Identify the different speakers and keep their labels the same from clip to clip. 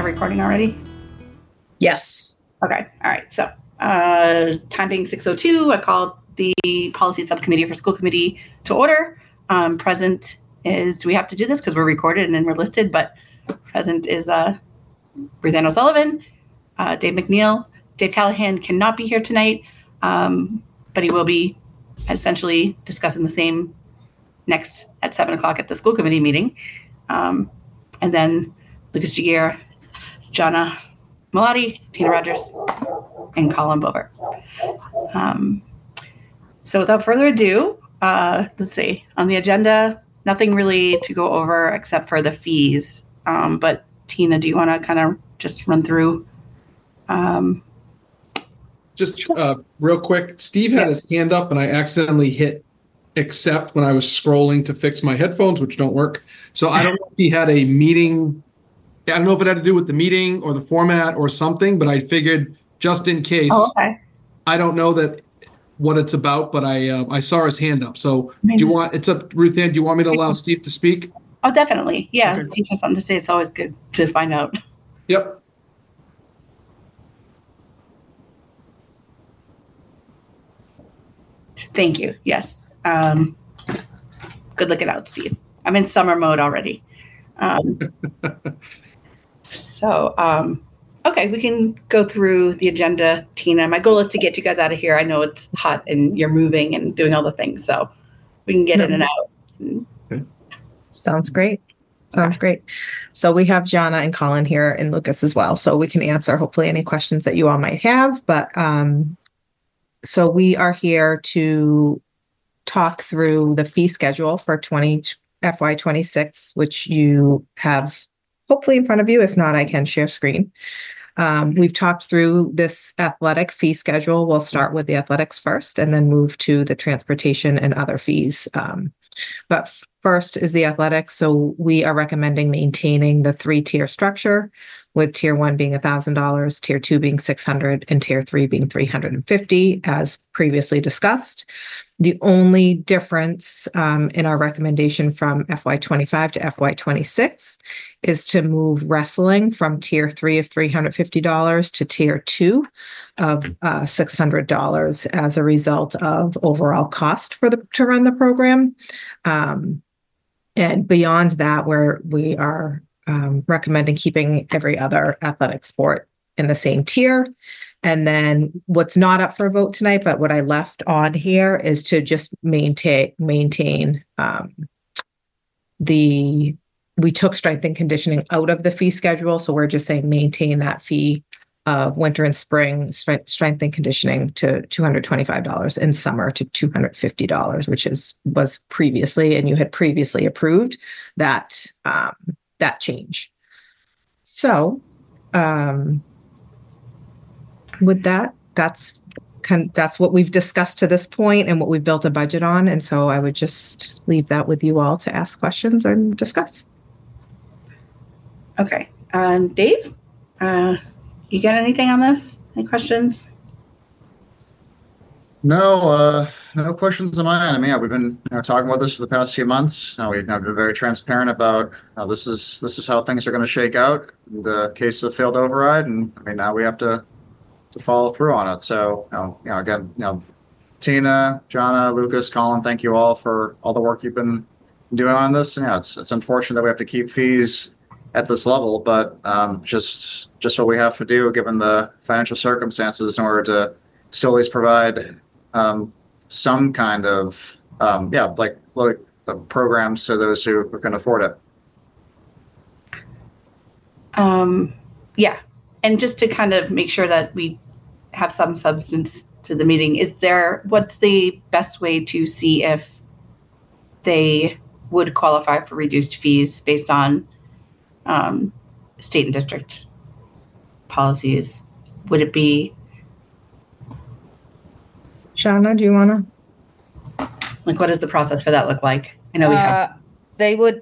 Speaker 1: recording already?
Speaker 2: Yes.
Speaker 1: Okay. All right. So, time being 6:02, I called the policy subcommittee for school committee to order. Present is, we have to do this because we're recorded and then we're listed, but present is Ruth Ann O'Sullivan, Dave McNeil. Dave Callahan cannot be here tonight, but he will be essentially discussing the same next at 7 o'clock at the school committee meeting. And then Lucas Jaguar, Jonna Malati, Tina Rogers, and Colin Bover. So without further ado, let's see, on the agenda, nothing really to go over except for the fees. But Tina, do you want to kind of just run through?
Speaker 3: Just real quick, Steve had his hand up and I accidentally hit accept when I was scrolling to fix my headphones, which don't work. So I don't know if he had a meeting. I don't know if it had to do with the meeting or the format or something, but I figured just in case.
Speaker 1: Oh, okay.
Speaker 3: I don't know what it's about, but I saw his hand up. So do you want, it's up, Ruth Ann, do you want me to allow Steve to speak?
Speaker 1: Oh, definitely. Yeah.
Speaker 3: Okay.
Speaker 1: Steve has something to say. It's always good to find out.
Speaker 3: Yep.
Speaker 1: Thank you. Yes. Good looking out, Steve. I'm in summer mode already. Okay, we can go through the agenda, Tina. My goal is to get you guys out of here. I know it's hot and you're moving and doing all the things, so we can get in and out.
Speaker 2: Sounds great. Sounds great. So we have Jonna and Colin here and Lucas as well, so we can answer hopefully any questions that you all might have. But so we are here to talk through the fee schedule for FY26, which you have hopefully in front of you. If not, I can share screen. We've talked through this athletic fee schedule. We'll start with the athletics first and then move to the transportation and other fees. But first is the athletics. So we are recommending maintaining the 3-tier structure, with tier 1 being $1,000, tier 2 being $600, and tier 3 being $350, as previously discussed. The only difference in our recommendation from FY25 to FY26 is to move wrestling from tier 3 of $350 to tier 2 of $600 as a result of overall cost to run the program. And beyond that, where we are recommending keeping every other athletic sport in the same tier. And then what's not up for a vote tonight, but what I left on here is to just maintain we took strength and conditioning out of the fee schedule. So we're just saying maintain that fee of winter and spring strength and conditioning to $225 and summer to $250, which was previously, and you had previously approved that change. So with that, that's what we've discussed to this point and what we've built a budget on. And so I would just leave that with you all to ask questions and discuss.
Speaker 1: Okay. Dave, you got anything on this? Any questions?
Speaker 4: No questions on my end. I mean, we've been talking about this for the past few months. We've been very transparent about this is how things are going to shake out in the case of failed override, and I mean now we have to follow through on it. So again, Tina, Jonna, Lucas, Colin, thank you all for all the work you've been doing on this. And it's unfortunate that we have to keep fees at this level, but just what we have to do given the financial circumstances in order to still at least provide some kind of like programs to those who can afford it.
Speaker 1: Yeah, and just to kind of make sure that we have some substance to the meeting, what's the best way to see if they would qualify for reduced fees based on state and district policies? Would it be?
Speaker 2: Shauna, do you want to?
Speaker 1: Like, what does the process for that look like? I know we have.
Speaker 5: They would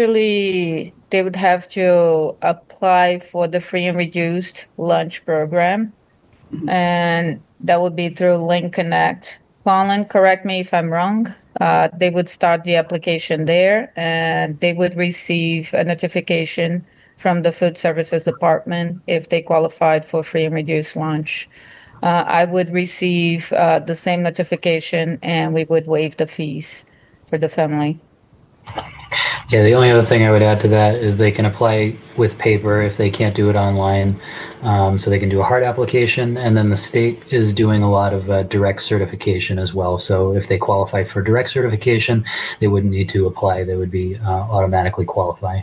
Speaker 5: have to apply for the free and reduced lunch program. Mm-hmm. And that would be through Link Connect. Colin, correct me if I'm wrong. They would start the application there and they would receive a notification from the food services department if they qualified for free and reduced lunch. I would receive the same notification, and we would waive the fees for the family.
Speaker 6: Yeah, the only other thing I would add to that is they can apply with paper if they can't do it online. So they can do a hard application, and then the state is doing a lot of direct certification as well. So if they qualify for direct certification, they wouldn't need to apply. They would be automatically qualify.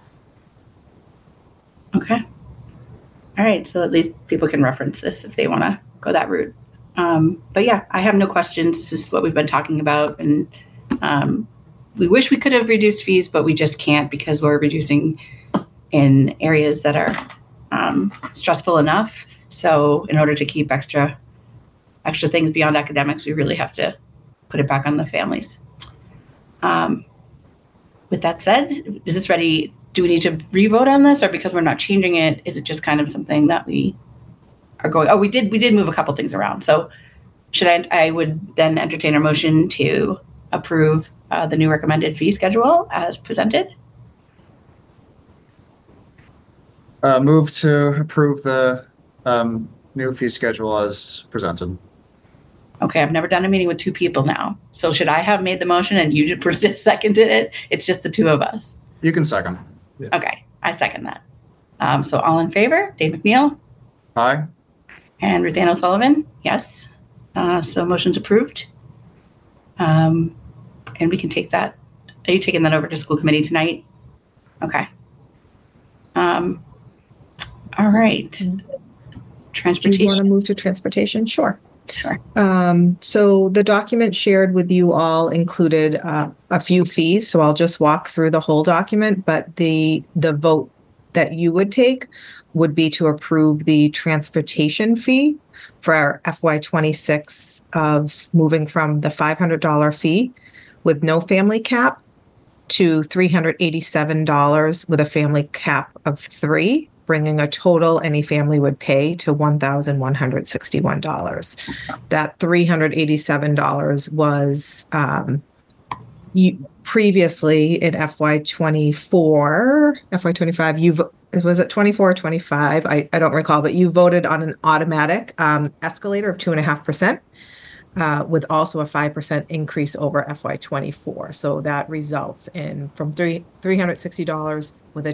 Speaker 1: Okay. All right. So at least people can reference this if they want to go that route. But yeah, I have no questions. This is what we've been talking about. And we wish we could have reduced fees, but we just can't because we're reducing in areas that are stressful enough. So in order to keep extra things beyond academics, we really have to put it back on the families. With that said, is this ready? Do we need to re-vote on this, or because we're not changing it, is it just kind of something that we are going? Oh, we did move a couple things around. So I would then entertain a motion to approve the new recommended fee schedule as presented.
Speaker 4: Move to approve the new fee schedule as presented.
Speaker 1: Okay, I've never done a meeting with two people now. So should I have made the motion and you just seconded it? It's just the two of us.
Speaker 4: You can second.
Speaker 3: Yeah.
Speaker 1: Okay, I second that. So all in favor, Dave McNeil
Speaker 4: Aye.
Speaker 1: and Ruth Ann O'Sullivan, yes. So motion's approved. And we can take that. Are you taking that over to school committee tonight? Okay. All right.
Speaker 2: Do you
Speaker 1: Transportation.
Speaker 2: want to move to transportation? Sure.
Speaker 1: Sure.
Speaker 2: So the document shared with you all included a few fees. So I'll just walk through the whole document, but the vote that you would take would be to approve the transportation fee for our FY26 of moving from the $500 fee with no family cap to $387 with a family cap of 3, bringing a total any family would pay to $1,161. That $387 was previously in FY25, was it 24 or 25? I don't recall, but you voted on an automatic escalator of 2.5%. With also a 5% increase over FY24. So that results in from $360 with a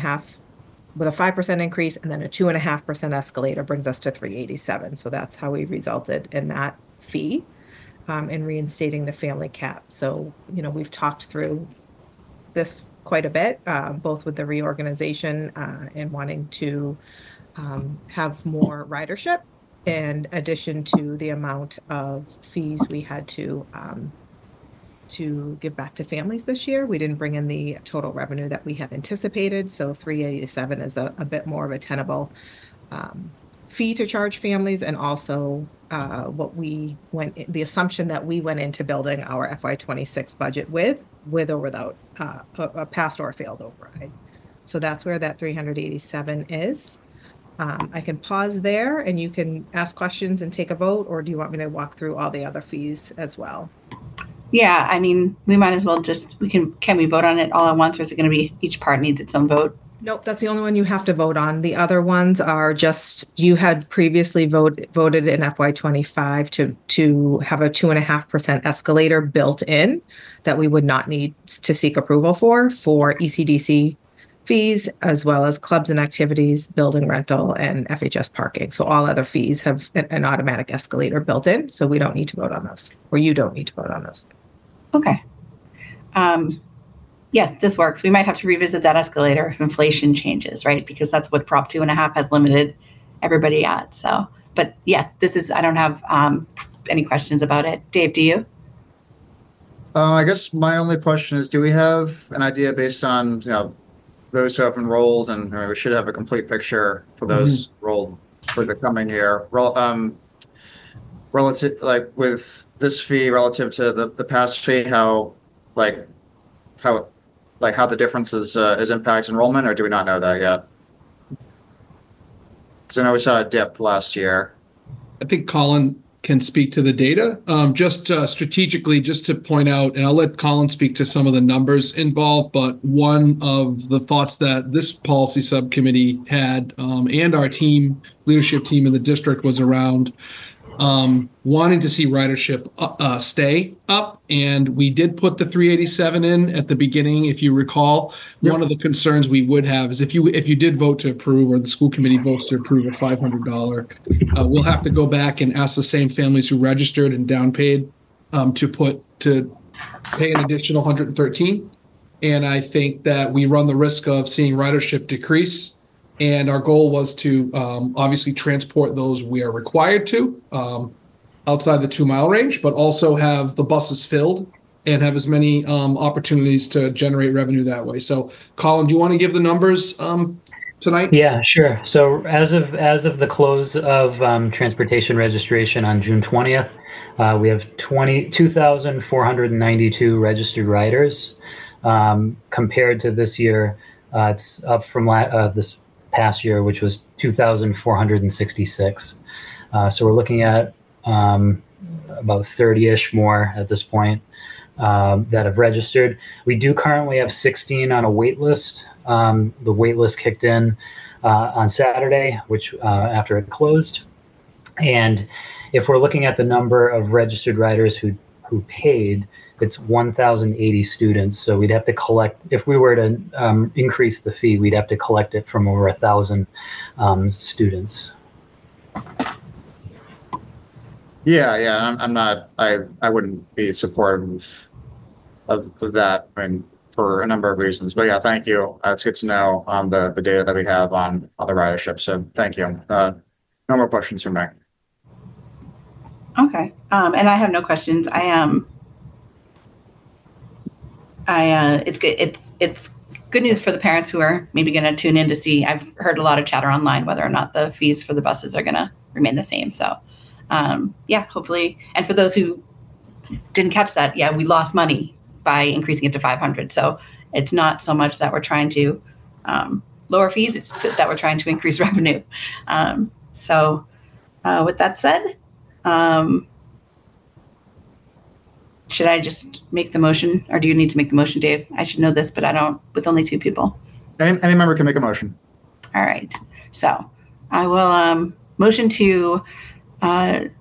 Speaker 2: 5% increase, and then a 2.5% escalator brings us to $387. So that's how we resulted in that fee in reinstating the family cap. So, we've talked through this quite a bit, both with the reorganization and wanting to have more ridership, in addition to the amount of fees we had to give back to families this year. We didn't bring in the total revenue that we had anticipated, so $387 is a bit more of a tenable fee to charge families, and also the assumption that we went into building our FY26 budget with or without a passed or failed override. So that's where that $387 is. I can pause there and you can ask questions and take a vote, or do you want me to walk through all the other fees as well?
Speaker 1: Yeah, I mean, we might as well can we vote on it all at once, or is it going to be each part needs its own vote?
Speaker 2: Nope, that's the only one you have to vote on. The other ones are just, you had previously voted in FY25 to have a 2.5% escalator built in that we would not need to seek approval for ECDC fees, as well as clubs and activities, building rental, and FHS parking. So all other fees have an automatic escalator built in, so we don't need to vote on those, or you don't need to vote on those.
Speaker 1: Okay. Yes, this works. We might have to revisit that escalator if inflation changes, right? Because that's what Prop 2.5 has limited everybody at. So, but yeah, I don't have any questions about it. Dave, do you?
Speaker 4: I guess my only question is, do we have an idea based on, those who have enrolled, and we should have a complete picture for those enrolled for the coming year, relative, like with this fee relative to the past fee, how the difference is impact enrollment, or do we not know that yet? Because I know we saw a dip last year.
Speaker 3: I think Colin can speak to the data. Just strategically, just to point out, and I'll let Colin speak to some of the numbers involved, but one of the thoughts that this policy subcommittee had, and our leadership team in the district, was around wanting to see ridership stay up. And we did put the 387 in at the beginning. If you recall, one of the concerns we would have is if you did vote to approve, or the school committee votes to approve a $500, we'll have to go back and ask the same families who registered and down paid to pay an additional 113. And I think that we run the risk of seeing ridership decrease. And our goal was to obviously transport those we are required to outside the 2-mile range, but also have the buses filled and have as many opportunities to generate revenue that way. So, Colin, do you want to give the numbers tonight?
Speaker 6: Yeah, sure. So as of the close of transportation registration on June 20th, we have 2,492 registered riders. Compared to this year, it's up from this past year, which was 2,466. So we're looking at about 30-ish more at this point that have registered. We do currently have 16 on a wait list. The wait list kicked in on Saturday, which after it closed. And if we're looking at the number of registered riders who paid, it's 1,080 students. So we'd have to collect, if we were to increase the fee, we'd have to collect it from over 1,000 students.
Speaker 4: Yeah. I'm not. I wouldn't be supportive of that. I mean, for a number of reasons. But yeah, thank you. It's good to know on the data that we have on the ridership. So thank you. No more questions from me.
Speaker 1: Okay. And I have no questions. It's good. It's good news for the parents who are maybe going to tune in to see. I've heard a lot of chatter online whether or not the fees for the buses are going to remain the same. So, yeah, hopefully. And for those who didn't catch that, yeah, we lost money by increasing it to 500. So it's not so much that we're trying to lower fees; it's that we're trying to increase revenue. So, with that said. Should I just make the motion, or do you need to make the motion, Dave? I should know this, but I don't, with only 2 people.
Speaker 4: Any member can make a motion.
Speaker 1: All right. So I will motion to, I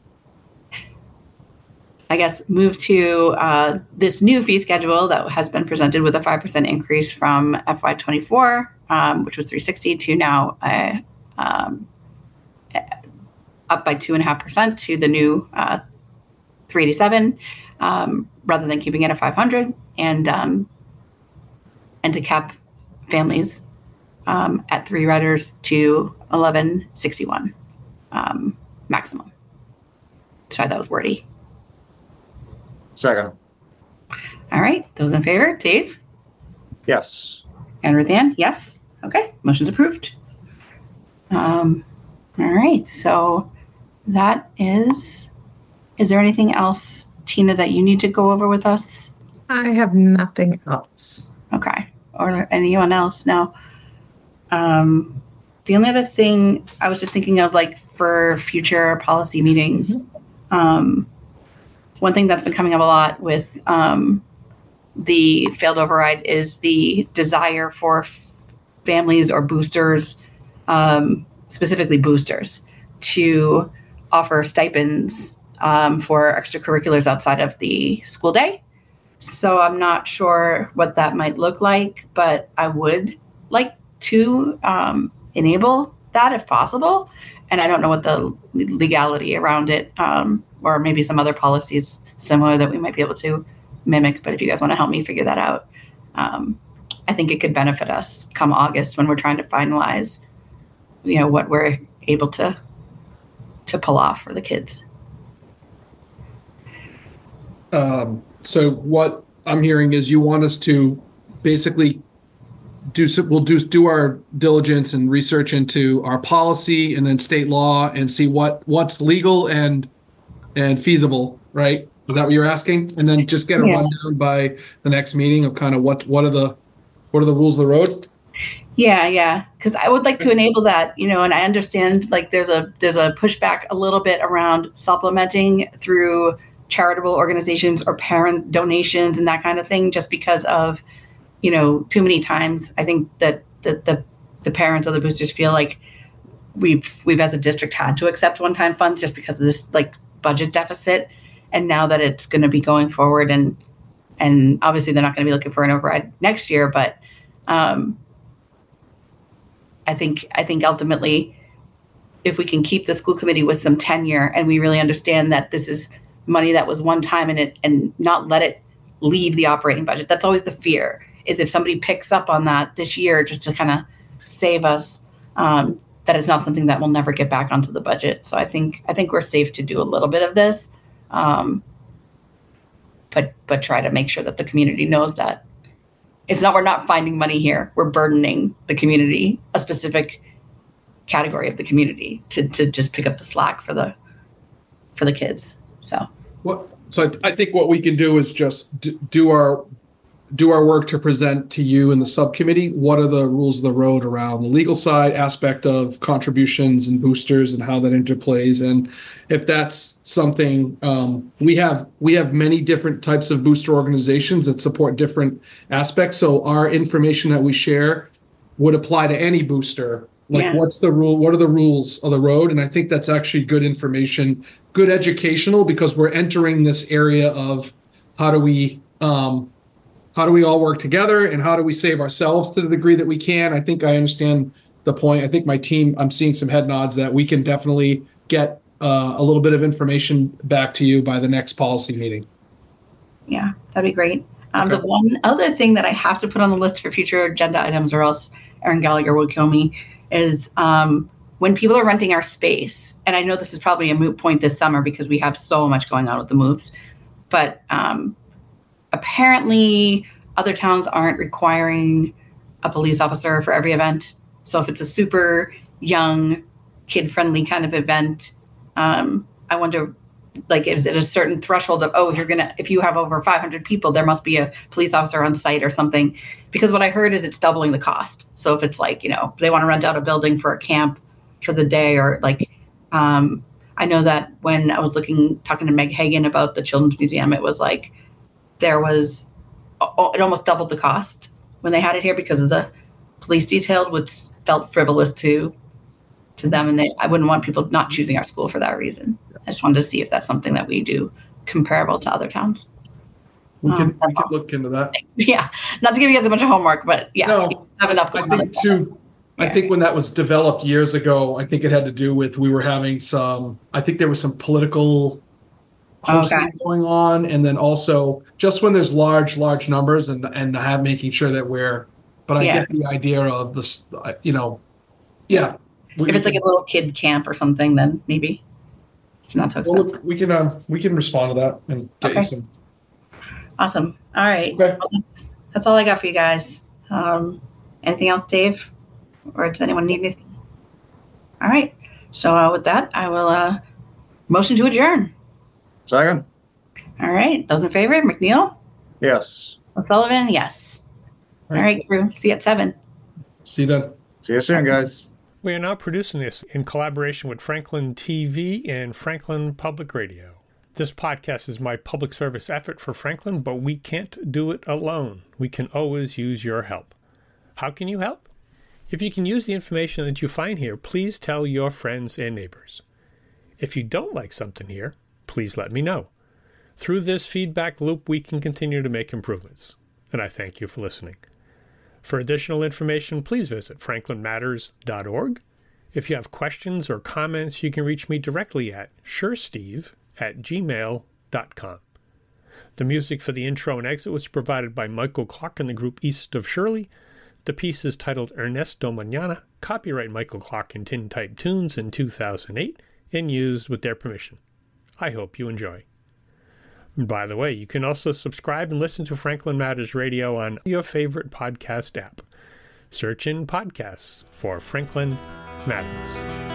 Speaker 1: guess, move to this new fee schedule that has been presented with a 5% increase from FY24, which was 360, to now up by 2.5% to the new 387. Rather than keeping it at 500, and to cap families at 3 riders to 1161 maximum. Sorry, that was wordy.
Speaker 4: Second.
Speaker 1: All right, those in favor, Dave?
Speaker 4: Yes.
Speaker 1: And Ruth Ann, yes. Okay, motion's approved. All right, so that is there anything else, Tina, that you need to go over with us?
Speaker 2: I have nothing else.
Speaker 1: Okay. Or anyone else? No. The only other thing I was just thinking of, like, for future policy meetings, one thing that's been coming up a lot with the failed override is the desire for families or boosters, specifically boosters, to offer stipends for extracurriculars outside of the school day. So I'm not sure what that might look like, but I would like to enable that if possible. And I don't know what the legality around it, or maybe some other policies similar that we might be able to mimic. But if you guys want to help me figure that out, I think it could benefit us come August when we're trying to finalize, what we're able to pull off for the kids.
Speaker 3: So what I'm hearing is you want us to basically do our diligence and research into our policy and then state law and see what's legal and feasible, right? Is that what you're asking? And then just get a rundown by the next meeting of kind of what are the rules of the road?
Speaker 1: Yeah. Because I would like to enable that, and I understand like there's a pushback a little bit around supplementing through charitable organizations or parent donations and that kind of thing, just because of, too many times I think that the parents of the boosters feel like we've as a district had to accept one-time funds just because of this like budget deficit. And now that it's going to be going forward and obviously they're not going to be looking for an override next year, but I think ultimately, if we can keep the school committee with some tenure and we really understand that this is money that was one time in it and not let it leave the operating budget. That's always the fear, is if somebody picks up on that this year just to kind of save us, that it's not something that will never get back onto the budget. So I think we're safe to do a little bit of this, but try to make sure that the community knows that we're not finding money here. We're burdening the community, a specific category of the community, to just pick up the slack for the kids. So
Speaker 3: I think what we can do is just do our work to present to you in the subcommittee what are the rules of the road around the legal side aspect of contributions and boosters and how that interplays. And if that's something, we have many different types of booster organizations that support different aspects. So our information that we share would apply to any booster. Like, what's the rule? What are the rules of the road? And I think that's actually good information, good educational, because we're entering this area of how do we all work together and how do we save ourselves to the degree that we can. I think I understand the point. I think my team, I'm seeing some head nods that we can definitely get a little bit of information back to you by the next policy meeting.
Speaker 1: Yeah, that'd be great.
Speaker 3: Okay.
Speaker 1: The one other thing that I have to put on the list for future agenda items, or else Aaron Gallagher will kill me, is when people are renting our space, and I know this is probably a moot point this summer because we have so much going on with the moves, but apparently other towns aren't requiring a police officer for every event. So if it's a super young, kid-friendly kind of event, I wonder, like, is it a certain threshold of, if you have over 500 people, there must be a police officer on site or something? Because what I heard is it's doubling the cost. So if it's like, they want to rent out a building for a camp for the day, or like, I know that when I was talking to Meg Hagan about the Children's Museum, it was like, it almost doubled the cost when they had it here because of the police detail, which felt frivolous to them. And I wouldn't want people not choosing our school for that reason. I just wanted to see if that's something that we do comparable to other towns.
Speaker 3: We can look into that.
Speaker 1: Yeah. Not to give you guys a bunch of homework, but you have enough.
Speaker 3: I think when that was developed years ago, I think it had to do with, we were having there was some political hosting going on. And then also just when there's large numbers and making sure that I get the idea of this,
Speaker 1: If it's like a little kid camp or something, then maybe it's not so expensive.
Speaker 3: Well, we can respond to that and get you some.
Speaker 1: Awesome. All right.
Speaker 3: Okay.
Speaker 1: Well, that's all I got for you guys. Anything else, Dave? Or does anyone need anything? All right. So with that, I will motion to adjourn.
Speaker 4: Second?
Speaker 1: All right. Those in favor, McNeil?
Speaker 4: Yes.
Speaker 1: O'Sullivan? Yes. All right, crew. See you at 7.
Speaker 3: See you then.
Speaker 4: See you soon, guys.
Speaker 7: We are now producing this in collaboration with Franklin TV and Franklin Public Radio. This podcast is my public service effort for Franklin, but we can't do it alone. We can always use your help. How can you help? If you can use the information that you find here, please tell your friends and neighbors. If you don't like something here, please let me know. Through this feedback loop, we can continue to make improvements. And I thank you for listening. For additional information, please visit franklinmatters.org. If you have questions or comments, you can reach me directly at suresteve@gmail.com. The music for the intro and exit was provided by Michael Clark and the group East of Shirley. The piece is titled Ernesto Mañana, copyright Michael Clark and Tintype Tunes in 2008, and used with their permission. I hope you enjoy. By the way, you can also subscribe and listen to Franklin Matters Radio on your favorite podcast app. Search in podcasts for Franklin Matters.